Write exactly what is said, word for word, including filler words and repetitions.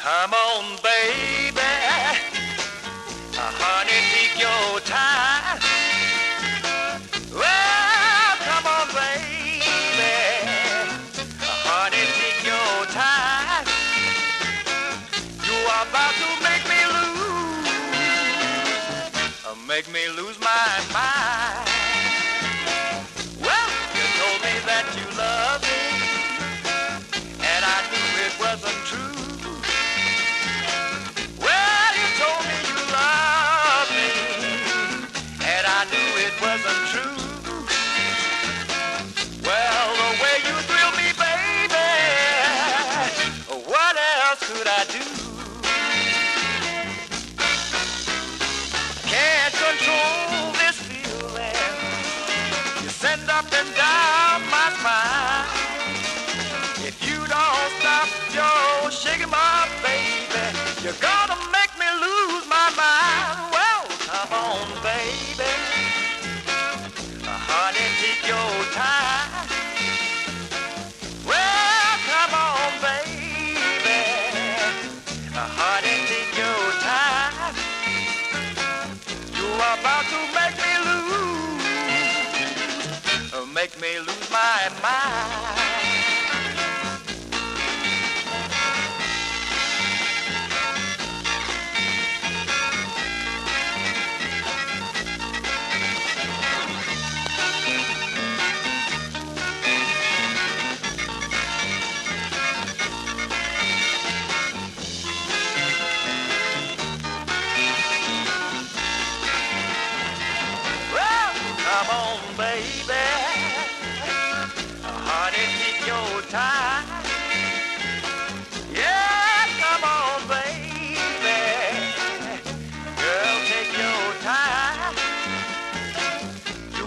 Come on, baby, honey, take your time. Well, come on, baby, honey, take your time. You are about to make me lose, make me lose my mind. Well, you told me that you loved me, and I knew it wasn't true. Well, you told me you loved me, and I knew it wasn't true. Well, the way you thrill me, baby, what else could I do? Can't control this feeling. You send up and down my spine. If you don't stop your shaking my baby, you're gonna make me lose my mind. Well, come on, baby, honey, take your time. Well, come on, baby, honey, take your time. You're about to make me lose, make me lose my mind. Come on, baby, honey, take your time.